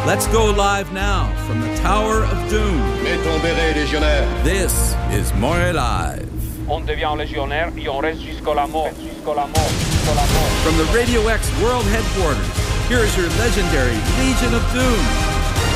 Let's go live now from the Tower of Doom. Mets ton béret, légionnaire. This is More Live. On devient légionnaire et on reste jusqu'à la mort. Jusqu'à la mort. Jusqu'à la mort. From the Radio X World Headquarters, here is your legendary Legion of Doom.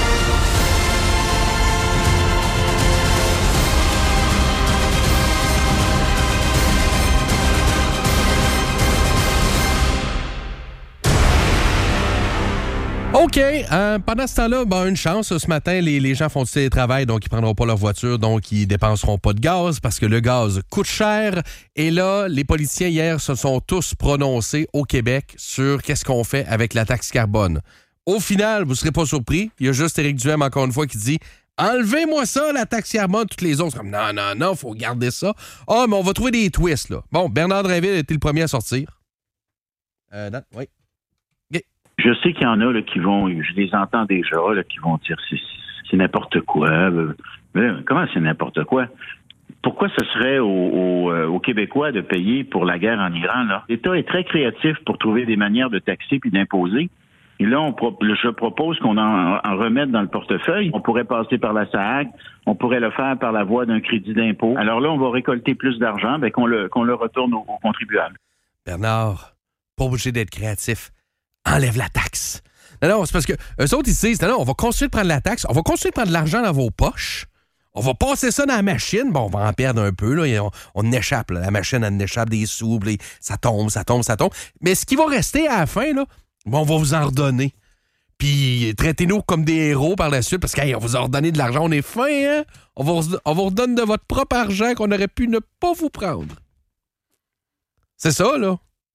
OK. Pendant ce temps-là, une chance. Ce matin, les gens font du télétravail, donc ils ne prendront pas leur voiture, donc ils ne dépenseront pas de gaz parce que le gaz coûte cher. Et là, les politiciens, hier, se sont tous prononcés au Québec sur qu'est-ce qu'on fait avec la taxe carbone. Au final, vous ne serez pas surpris. Il y a juste Éric Duhaime, encore une fois, qui dit « Enlevez-moi ça, la taxe carbone. » Toutes les autres sont comme « Non, faut garder ça. » Ah, mais on va trouver des twists, là. Bon, Bernard Drinville était le premier à sortir. Oui. Je sais qu'il y en a là, qui vont, je les entends déjà, là, qui vont dire c'est n'importe quoi. Mais comment c'est n'importe quoi? Pourquoi ce serait aux Québécois de payer pour la guerre en Iran? Là? L'État est très créatif pour trouver des manières de taxer puis d'imposer. Et là, je propose qu'on en remette dans le portefeuille. On pourrait passer par la SAAC, on pourrait le faire par la voie d'un crédit d'impôt. Alors là, on va récolter plus d'argent, qu'on le retourne aux contribuables. Bernard, pas obligé d'être créatif. Enlève la taxe. Non, c'est parce que eux autres, ils disent, non, on va continuer de prendre la taxe, on va continuer de prendre de l'argent dans vos poches, on va passer ça dans la machine, on va en perdre un peu, là, on échappe, là, la machine, elle échappe des sous, ça tombe. Mais ce qui va rester à la fin, là, on va vous en redonner. Puis traitez-nous comme des héros par la suite, parce qu'on vous a redonné de l'argent, on est fin, hein? On vous redonne de votre propre argent qu'on aurait pu ne pas vous prendre. C'est ça, là.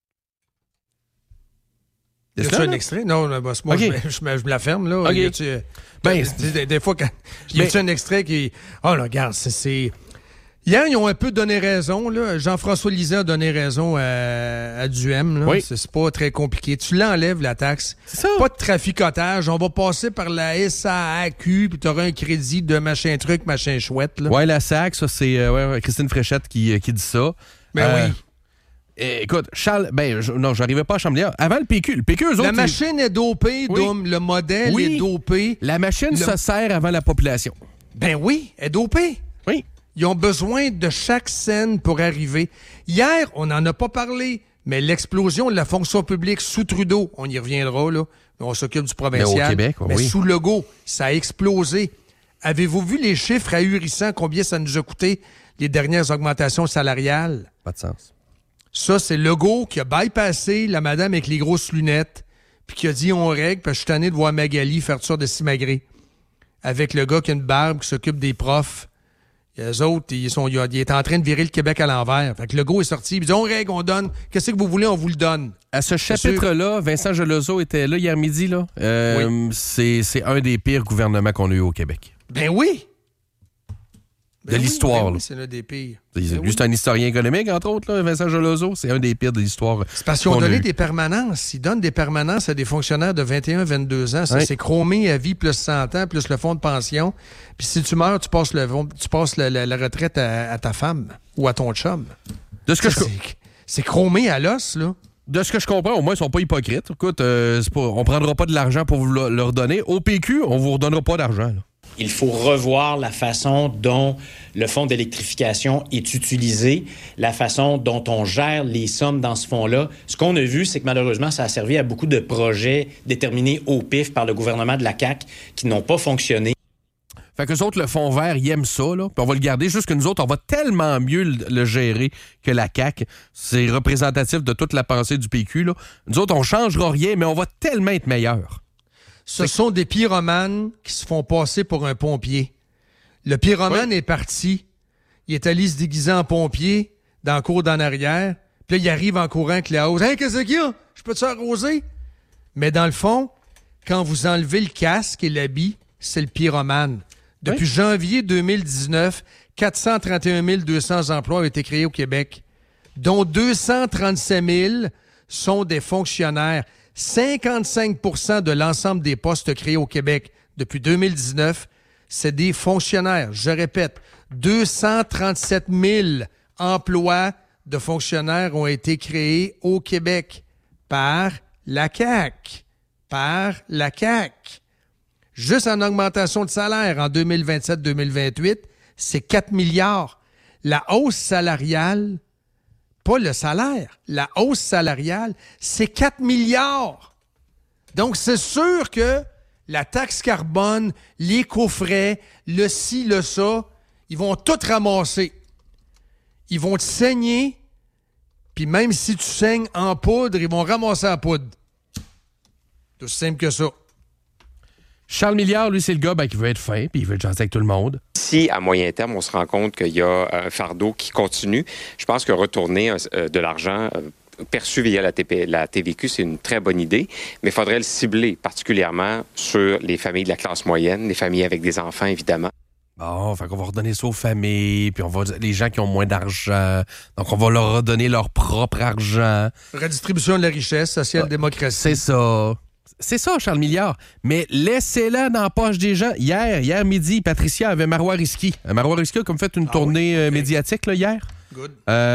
Y a-tu un extrait? Non, moi, okay. je me la ferme, là. Okay. Des fois, quand y a-tu un extrait qui... Oh, là, regarde, c'est... Hier, ils ont un peu donné raison, là. Jean-François Lisée a donné raison à Duhaime, là. Oui. C'est pas très compliqué. Tu l'enlèves, la taxe. C'est ça. Pas de traficotage. On va passer par la SAAQ, puis t'auras un crédit de machin truc, machin chouette, là. Ouais, la SAAQ, ça, c'est Christine Fréchette qui dit ça. Ben oui. Écoute, Charles, j'arrivais pas à Chambléon. Avant le PQ, eux autres... La machine est dopée, oui. Dom. Le modèle est dopé. La machine se sert avant la population. Ben oui, elle est dopée. Oui. Ils ont besoin de chaque scène pour arriver. Hier, on n'en a pas parlé, mais l'explosion de la fonction publique sous Trudeau, on y reviendra, là. On s'occupe du provincial. Mais au Québec, mais oui. Sous Legault, ça a explosé. Avez-vous vu les chiffres ahurissants, combien ça nous a coûté, les dernières augmentations salariales? Pas de sens. Ça, c'est Legault qui a bypassé la madame avec les grosses lunettes, puis qui a dit on règle, parce que je suis tanné de voir Magali faire ça de simagrée. Avec le gars qui a une barbe, qui s'occupe des profs. Et eux autres, il est en train de virer le Québec à l'envers. Fait que Legault est sorti, il dit on règle, on donne. Qu'est-ce que vous voulez, on vous le donne. À ce chapitre-là, Vincent Gelozo était là hier midi, là. Oui. C'est un des pires gouvernements qu'on a eu au Québec. Ben oui! De l'histoire. Oui, c'est l'un des pires. Lui, c'est un historien économique, entre autres, là, Vincent Gelozo. C'est un des pires de l'histoire. C'est parce qu'ils ont donné des permanences. Ils donnent des permanences à des fonctionnaires de 21, 22 ans. Ça, c'est chromé à vie plus 100 ans, plus le fonds de pension. Puis si tu meurs, tu passes la retraite à ta femme ou à ton chum. C'est chromé à l'os, là. De ce que je comprends, au moins, ils sont pas hypocrites. Écoute, on prendra pas de l'argent pour vous leur donner. Au PQ, on vous redonnera pas d'argent, là. Il faut revoir la façon dont le fonds d'électrification est utilisé, la façon dont on gère les sommes dans ce fonds-là. Ce qu'on a vu, c'est que malheureusement, ça a servi à beaucoup de projets déterminés au pif par le gouvernement de la CAQ qui n'ont pas fonctionné. Fait qu'eux autres, le fonds vert, ils aiment ça, là. Puis on va le garder. Juste que nous autres, on va tellement mieux le gérer que la CAQ. C'est représentatif de toute la pensée du PQ, là. Nous autres, on changera rien, mais on va tellement être meilleurs. Ce sont des pyromanes qui se font passer pour un pompier. Le pyromane est parti. Il est allé se déguiser en pompier dans la cour d'en arrière. Puis là, il arrive en courant avec la hausse. « Hey, qu'est-ce qu'il y a? Je peux te arroser? » Mais dans le fond, quand vous enlevez le casque et l'habit, c'est le pyromane. Depuis janvier 2019, 431 200 emplois ont été créés au Québec, dont 237 000 sont des fonctionnaires. 55 % de l'ensemble des postes créés au Québec depuis 2019, c'est des fonctionnaires. Je répète, 237 000 emplois de fonctionnaires ont été créés au Québec par la CAQ. Juste en augmentation de salaire en 2027-2028, c'est 4 milliards. La hausse salariale, pas le salaire, la hausse salariale, c'est 4 milliards. Donc, c'est sûr que la taxe carbone, l'éco-frais, le ci, le ça, ils vont tout ramasser. Ils vont te saigner, puis même si tu saignes en poudre, ils vont ramasser la poudre. C'est aussi simple que ça. Charles Milliard, lui, c'est le gars qui veut être fin, puis il veut jaser avec tout le monde. Si, à moyen terme, on se rend compte qu'il y a un fardeau qui continue, je pense que retourner de l'argent perçu via la TVQ, c'est une très bonne idée, mais il faudrait le cibler particulièrement sur les familles de la classe moyenne, les familles avec des enfants, évidemment. Bon, fait qu'on va redonner ça aux familles, puis les gens qui ont moins d'argent, donc on va leur redonner leur propre argent. Redistribution de la richesse, social-démocratie. C'est ça. C'est ça, Charles Milliard. Mais laissez-la dans la poche des gens. Hier midi, Patricia avait Marois Risky. Marois Risky a comme fait une tournée médiatique là, hier. Good.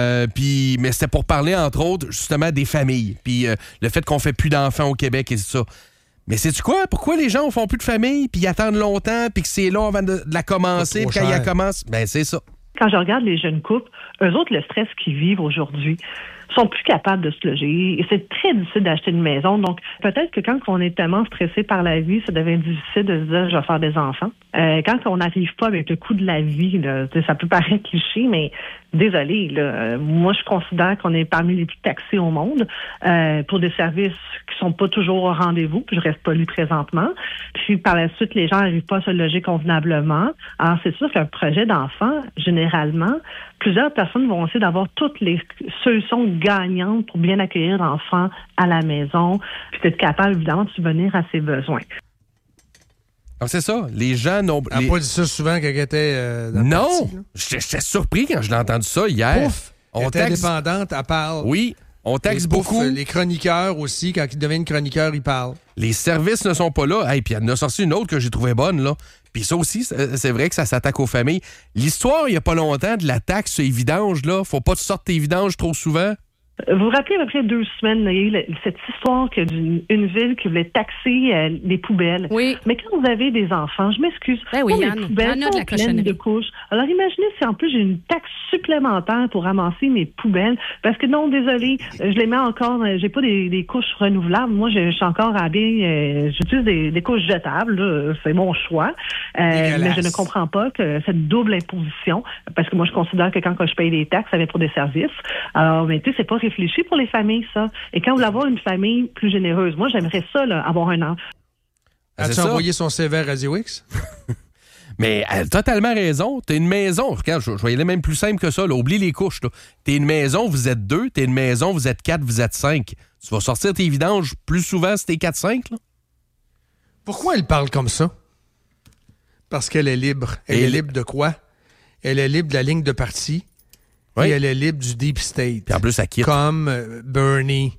Mais c'était pour parler, entre autres, justement, des familles. Puis le fait qu'on fait plus d'enfants au Québec et tout ça. Mais sais-tu quoi? Pourquoi les gens ne font plus de famille, puis ils attendent longtemps, puis que c'est long avant de la commencer, puis quand ils commencent? Ben, c'est ça. Quand je regarde les jeunes couples, eux autres, le stress qu'ils vivent aujourd'hui, sont plus capables de se loger. Et c'est très difficile d'acheter une maison. Donc, peut-être que quand on est tellement stressé par la vie, ça devient difficile de se dire « je vais faire des enfants ». Quand on n'arrive pas avec le coût de la vie, là, ça peut paraître cliché, mais désolé, là, moi, je considère qu'on est parmi les plus taxés au monde pour des services qui sont pas toujours au rendez-vous, puis je reste poli présentement. Puis, par la suite, les gens n'arrivent pas à se loger convenablement. Alors, c'est sûr qu'un projet d'enfant, généralement, plusieurs personnes vont essayer d'avoir toutes les solutions gagnantes pour bien accueillir l'enfant à la maison, puis d'être capable, évidemment, de subvenir à ses besoins. Alors, c'est ça. Les gens n'ont... Elle n'a pas dit ça souvent quand elle était dans non! le parti, J'étais surpris quand je l'ai entendu ça hier. Pouf! Elle était indépendante, elle parle. Oui, on taxe beaucoup. Les chroniqueurs aussi, quand ils deviennent chroniqueurs, ils parlent. Les services ne sont pas là. Hey, puis elle en a sorti une autre que j'ai trouvée bonne, là. Puis ça aussi, c'est vrai que ça s'attaque aux familles. L'histoire, il n'y a pas longtemps, de la taxe sur les vidanges, là. Faut pas que tu sortes tes vidanges trop souvent. Vous vous rappelez, à peu près 2 semaines, il y a eu cette histoire d'une ville qui voulait taxer les poubelles. Oui. Mais quand vous avez des enfants, je m'excuse, oui, les poubelles sont pleines de couches. Alors imaginez si en plus j'ai une taxe supplémentaire pour ramasser mes poubelles, parce que non, désolé, je les mets encore, j'ai pas des couches renouvelables. Moi, je suis encore j'utilise des couches jetables, là, c'est mon choix. Mais je ne comprends pas que cette double imposition, parce que moi, je considère que quand je paye des taxes, ça vient pour des services. Alors, mais tu sais, c'est pas réfléchi pour les familles, ça. Et quand vous voulez avoir une famille plus généreuse, moi, j'aimerais ça, là, avoir un enfant. As-tu envoyé son CV à Radio X? Mais elle a totalement raison. T'as une maison. Regarde, je vais y aller même plus simple que ça. Là. Oublie les couches. Là. T'es une maison, vous êtes 2. T'es une maison, vous êtes 4, vous êtes 5. Tu vas sortir tes vidanges plus souvent si t'es 4-5. Là. Pourquoi elle parle comme ça? Parce qu'elle est libre. Elle est libre de quoi? Elle est libre de la ligne de parti. Oui. Et elle est libre du Deep State. Puis en plus, elle quitte. Comme Bernie,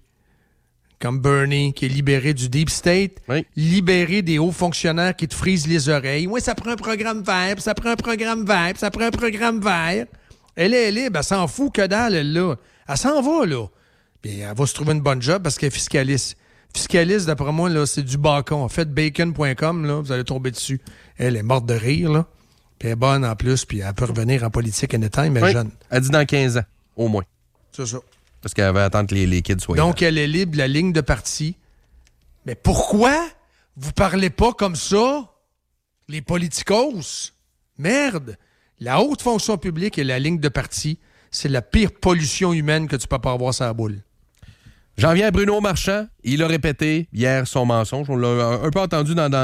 qui est libéré du Deep State, libéré des hauts fonctionnaires qui te frisent les oreilles. Oui, ça prend un programme vert, puis ça prend un programme vert, puis ça prend un programme vert. Elle est libre, elle s'en fout que dalle, elle, là. Elle s'en va, là. Puis elle va se trouver une bonne job parce qu'elle est fiscaliste. Fiscaliste, d'après moi, là, c'est du bacon. Faites bacon.com, là, vous allez tomber dessus. Elle est morte de rire, là. Puis elle est bonne en plus, puis elle peut revenir en politique anytime, mais jeune. Elle dit dans 15 ans, au moins. C'est ça. Parce qu'elle va attendre que les kids soient là. Donc, elle est libre de la ligne de parti. Mais pourquoi vous parlez pas comme ça, les politicos? Merde! La haute fonction publique et la ligne de parti, c'est la pire pollution humaine que tu peux pas avoir sur la boule. J'en viens à Bruno Marchand. Il a répété hier son mensonge. On l'a un peu entendu dans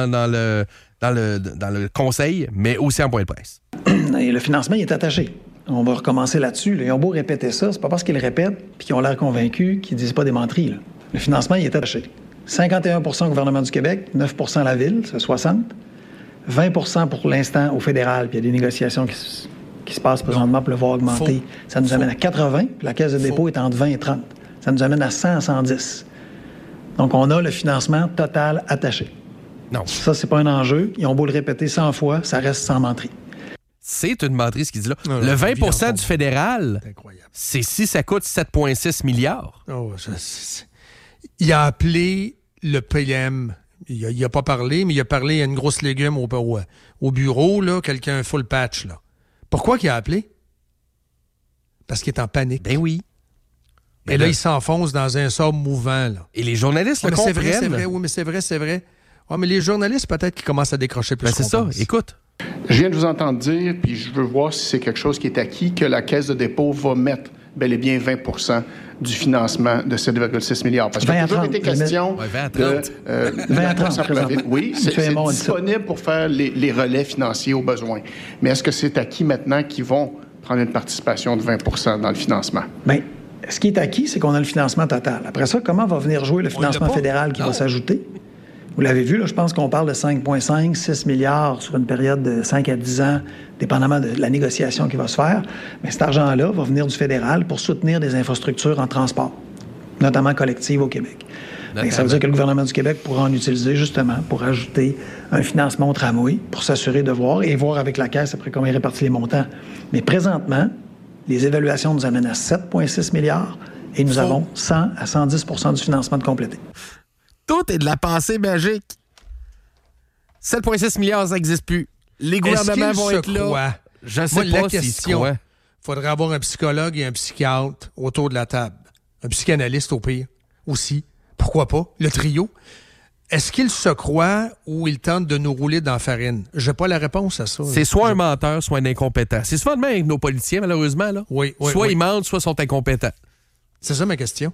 le conseil, mais aussi en point de presse. Et le financement, il est attaché. On va recommencer là-dessus. Ils ont beau répéter ça, c'est pas parce qu'ils le répètent puis qu'ils ont l'air convaincus qu'ils disent pas des menteries. Là. Le financement, il est attaché. 51 % au gouvernement du Québec, 9 % à la Ville, c'est 60. 20 % pour l'instant au fédéral, puis il y a des négociations qui se passent présentement pour le voir augmenter. Ça nous amène à 80, puis la Caisse de dépôt est entre 20 et 30. Ça nous amène à 100 à 110. Donc, on a le financement total attaché. Non. Ça, c'est pas un enjeu. Ils ont beau le répéter 100 fois, ça reste sans menterie. C'est une menterie, ce qu'il dit là. Le 20 % du fédéral, c'est si ça coûte 7,6 milliards. Il a appelé le PM, Il a pas parlé, mais il a parlé à une grosse légume au bureau, là, quelqu'un full patch, là. Pourquoi qu'il a appelé? Parce qu'il est en panique. Ben oui. Et là, il s'enfonce dans un sable mouvant, là. Et les journalistes le comprennent. C'est vrai. Oui, mais c'est vrai. Ouais, mais les journalistes, peut-être qu'ils commencent à décrocher plus. C'est ça. Écoute. Je viens de vous entendre dire, puis je veux voir si c'est quelque chose qui est acquis, que la Caisse de dépôt va mettre bel et bien 20 du financement de 7,6 milliards. Parce qu'il a toujours été question de 20 à 30. Oui, c'est disponible pour faire les relais financiers au besoin. Mais est-ce que c'est acquis maintenant qu'ils vont prendre une participation de 20 dans le financement? Bien, ce qui est acquis, c'est qu'on a le financement total. Après ça, comment va venir jouer le financement fédéral qui va s'ajouter? Vous l'avez vu, là, je pense qu'on parle de 5,5, 6 milliards sur une période de 5 à 10 ans, dépendamment de la négociation qui va se faire. Mais cet argent-là va venir du fédéral pour soutenir des infrastructures en transport, notamment collectives au Québec. Et ça veut dire que le gouvernement du Québec pourra en utiliser justement pour ajouter un financement au tramway, pour s'assurer de voir et voir avec la Caisse après comment il répartit les montants. Mais présentement, les évaluations nous amènent à 7,6 milliards et nous avons 100 à 110 du financement de complété. Tout est de la pensée magique. 7,6 milliards, ça n'existe plus. Les gouvernements vont être là. Je ne sais pas s'ils se croient. Il faudrait avoir un psychologue et un psychiatre autour de la table. Un psychanalyste au pire aussi. Pourquoi pas? Le trio. Est-ce qu'il se croit ou il tente de nous rouler dans la farine? Je n'ai pas la réponse à ça. C'est soit un menteur, soit un incompétent. C'est souvent de même avec nos politiciens, malheureusement. Là. Oui, soit ils mentent, soit sont incompétents. C'est ça ma question.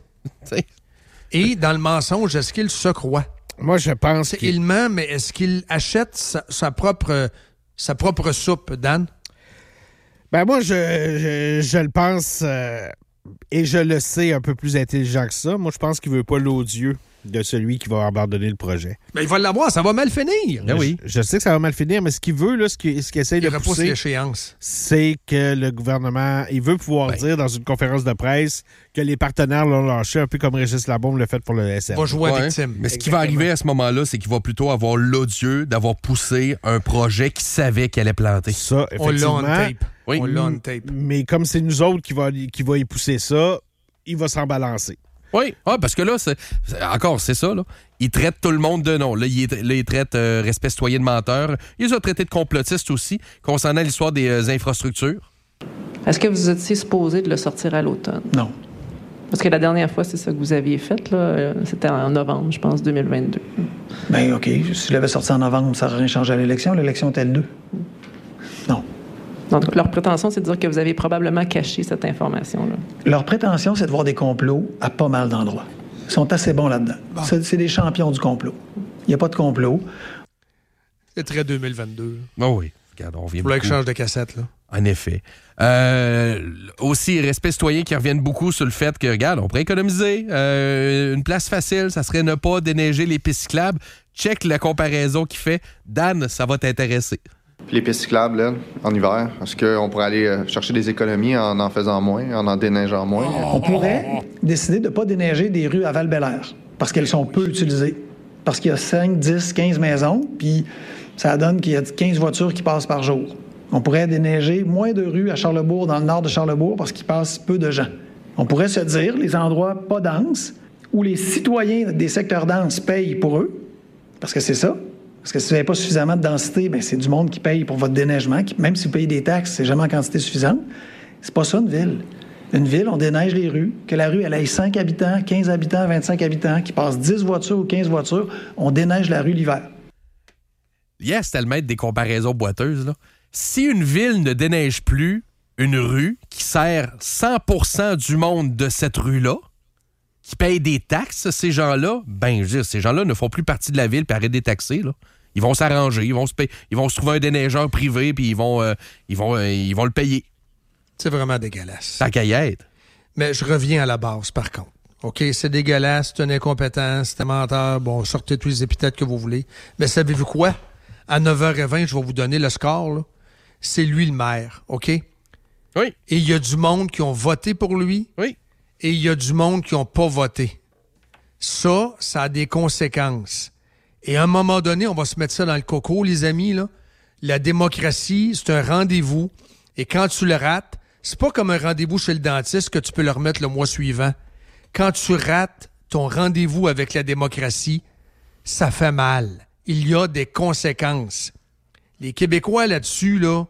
Et dans le mensonge, est-ce qu'il se croit? Moi, je pense qu'il ment, mais est-ce qu'il achète sa propre soupe, Dan? Ben moi, je le pense et je le sais un peu plus intelligent que ça. Moi, je pense qu'il veut pas l'odieux de celui qui va abandonner le projet. Mais il va l'avoir, ça va mal finir. Ben oui. Je sais que ça va mal finir, mais ce qu'il veut, là, ce qu'il essaie de pousser, l'échéance. C'est que le gouvernement, il veut pouvoir dire dans une conférence de presse que les partenaires l'ont lâché, un peu comme Régis Labaume l'a fait pour le SM. Va jouer à victime. Mais ce qui va arriver à ce moment-là, c'est qu'il va plutôt avoir l'odieux d'avoir poussé un projet qu'il savait qu'il allait planter. Ça, effectivement. On l'a on tape. Oui. On l'a on tape. Mais comme c'est nous autres qui va y pousser ça, il va s'en balancer. Oui, parce que là, c'est ça. Là. Il traite tout le monde de nom. Là, il traite respect citoyen de menteur. Il les a traités de complotistes aussi, concernant l'histoire des infrastructures. Est-ce que vous étiez supposé de le sortir à l'automne? Non. Parce que la dernière fois, c'est ça que vous aviez fait, là. C'était en novembre, je pense, 2022. Bien, OK. Si je l'avais sorti en novembre, ça n'aurait rien changé à l'élection. L'élection était le 2. Non. Donc, leur prétention, c'est de dire que vous avez probablement caché cette information-là. Leur prétention, c'est de voir des complots à pas mal d'endroits. Ils sont assez bons là-dedans. Bon. C'est des champions du complot. Il n'y a pas de complot. C'est très 2022. Oh oui. Regarde, on vient beaucoup. Que je change de cassette, là. En effet. Aussi, respect citoyen qui reviennent beaucoup sur le fait que, regarde, on pourrait économiser. Une place facile, ça serait ne pas déneiger les pistes cyclables. Check la comparaison qu'il fait. Dan, ça va t'intéresser. Puis les pistes cyclables, là, en hiver, est-ce qu'on pourrait aller chercher des économies en faisant moins, en déneigeant moins? On pourrait décider de ne pas déneiger des rues à Val-Bélair parce qu'elles sont peu utilisées. Parce qu'il y a 5, 10, 15 maisons, puis ça donne qu'il y a 15 voitures qui passent par jour. On pourrait déneiger moins de rues à Charlesbourg, dans le nord de Charlesbourg, parce qu'il passe peu de gens. On pourrait se dire, les endroits pas denses, où les citoyens des secteurs denses payent pour eux, parce que c'est ça. Parce que si vous n'avez pas suffisamment de densité, bien, c'est du monde qui paye pour votre déneigement. Même si vous payez des taxes, c'est jamais en quantité suffisante. C'est pas ça, une ville. Une ville, on déneige les rues. Que la rue, elle ait 5 habitants, 15 habitants, 25 habitants, qui passe 10 voitures ou 15 voitures, on déneige la rue l'hiver. Yes, c'était le maître des comparaisons boiteuses, là. Si une ville ne déneige plus une rue qui sert 100% du monde de cette rue-là, qui paye des taxes, ces gens-là, ben, je veux dire, ces gens-là ne font plus partie de la ville puis arrêtent de taxer, là. Ils vont s'arranger, ils vont se trouver un déneigeur privé puis ils vont le payer. C'est vraiment dégueulasse. Ta caillette. Mais je reviens à la base, par contre. OK, c'est dégueulasse, c'est un incompétent, c'est un menteur. Bon, sortez tous les épithètes que vous voulez. Mais savez-vous quoi? À 9h20, je vais vous donner le score, là. C'est lui le maire, OK? Oui. Et il y a du monde qui ont voté pour lui. Oui. Et il y a du monde qui n'ont pas voté. Ça a des conséquences. Et à un moment donné, on va se mettre ça dans le coco, les amis, là. La démocratie, c'est un rendez-vous. Et quand tu le rates, c'est pas comme un rendez-vous chez le dentiste que tu peux le remettre le mois suivant. Quand tu rates ton rendez-vous avec la démocratie, ça fait mal. Il y a des conséquences. Les Québécois là-dessus, là,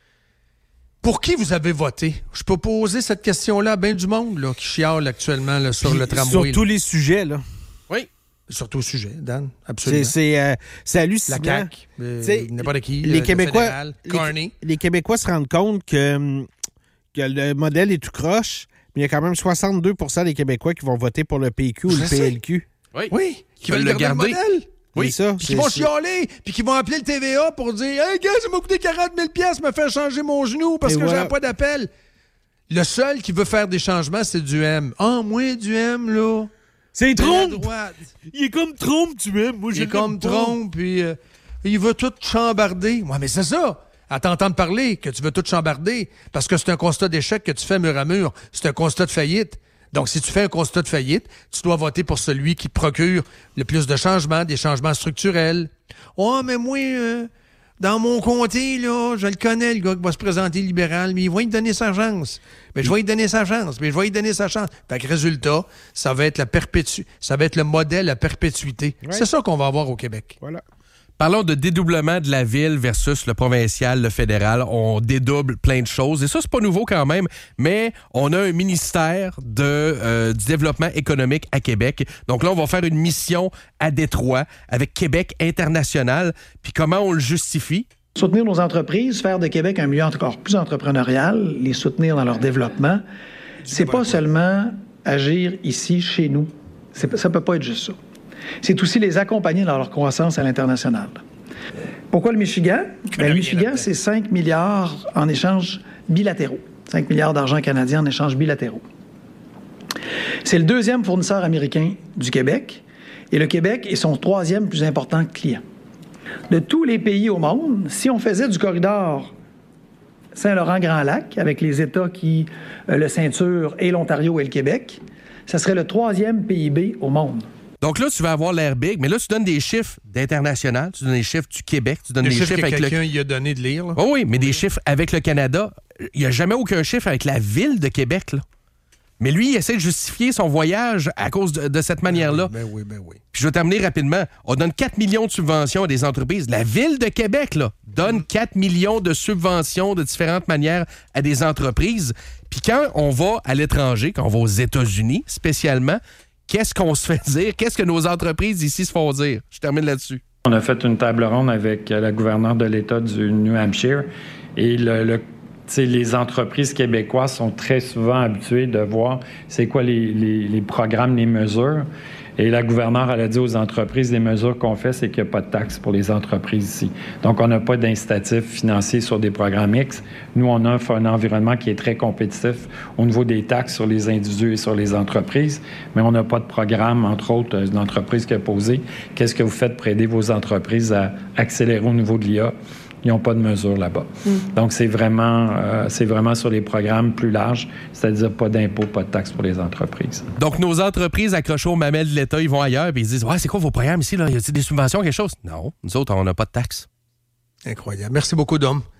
pour qui vous avez voté? Je peux poser cette question-là à bien du monde là, qui chiale actuellement là, sur le tramway. Sur tous les sujets, là. Oui. Sur tous les sujets, Dan, absolument. C'est hallucinant. La CAQ, n'importe qui, les Québécois, fédéral, Carney. Les Québécois se rendent compte que le modèle est tout croche, mais il y a quand même 62 % des Québécois qui vont voter pour le PQ ou le PLQ. Oui. Qui veulent le garder. Le modèle. Oui, ça. Puis qui vont chialer, puis qui vont appeler le TVA pour dire « Hey, gars, ça m'a coûté 40 000 $ me faire changer mon genou parce que j'avais pas d'appel. » Le seul qui veut faire des changements, c'est du M. Ah, moi, du M, là. C'est Trump! Il est comme Trump, du M. Moi, il est comme Trump, puis il veut tout chambarder. Ouais, mais c'est ça. À t'entendre parler que tu veux tout chambarder parce que c'est un constat d'échec que tu fais mur à mur. C'est un constat de faillite. Donc, si tu fais un constat de faillite, tu dois voter pour celui qui procure le plus de changements, des changements structurels. Oh, mais moi, dans mon comté, là, je le connais, le gars qui va se présenter libéral, mais il va lui donner sa chance. Mais je vais lui donner sa chance, mais je vais lui donner sa chance. Fait que résultat, ça va être ça va être le modèle à perpétuité. Ouais. C'est ça qu'on va avoir au Québec. Voilà. Parlons de dédoublement de la ville versus le provincial, le fédéral. On dédouble plein de choses. Et ça, c'est pas nouveau quand même, mais on a un ministère du développement économique à Québec. Donc là, on va faire une mission à Détroit avec Québec International. Puis comment on le justifie? Soutenir nos entreprises, faire de Québec un milieu encore plus entrepreneurial, les soutenir dans leur développement, c'est pas seulement agir ici, chez nous. Ça peut pas être juste ça. C'est aussi les accompagner dans leur croissance à l'international. Pourquoi le Michigan? Le Michigan, c'est 5 milliards en échanges bilatéraux. 5 milliards d'argent canadien en échanges bilatéraux. C'est le deuxième fournisseur américain du Québec et le Québec est son 3e plus important client. De tous les pays au monde, si on faisait du corridor Saint-Laurent-Grand-Lac avec les États qui le ceinturent et l'Ontario et le Québec, ça serait le 3e PIB au monde. Donc là, tu vas avoir l'air big, mais là, tu donnes des chiffres d'international, tu donnes des chiffres du Québec, tu donnes des chiffres que avec quelqu'un y a donné de lire. Là. Oh oui, mais des chiffres avec le Canada. Il n'y a jamais aucun chiffre avec la ville de Québec, là. Mais lui, il essaie de justifier son voyage à cause de cette manière-là. Ben oui. Puis je vais terminer rapidement. On donne 4 millions de subventions à des entreprises. La ville de Québec, là, donne 4 millions de subventions de différentes manières à des entreprises. Puis quand on va à l'étranger, quand on va aux États-Unis spécialement, qu'est-ce qu'on se fait dire? Qu'est-ce que nos entreprises ici se font dire? Je termine là-dessus. On a fait une table ronde avec la gouverneure de l'État du New Hampshire et les entreprises québécoises sont très souvent habituées de voir c'est quoi les programmes, les mesures. Et la gouverneure, elle a dit aux entreprises, les mesures qu'on fait, c'est qu'il n'y a pas de taxes pour les entreprises ici. Donc, on n'a pas d'incitatif financier sur des programmes X. Nous, on offre un environnement qui est très compétitif au niveau des taxes sur les individus et sur les entreprises, mais on n'a pas de programme, entre autres, une entreprise qui a posé. Qu'est-ce que vous faites pour aider vos entreprises à accélérer au niveau de l'IA? Ils n'ont pas de mesures là-bas. Donc, c'est vraiment sur les programmes plus larges, c'est-à-dire pas d'impôts, pas de taxes pour les entreprises. Donc, nos entreprises accrochées aux mamelles de l'État, ils vont ailleurs et ils disent « Ouais, c'est quoi vos programmes ici? Là? Y a-t-il des subventions, quelque chose? » Non, nous autres, on n'a pas de taxes. Incroyable. Merci beaucoup, Dom.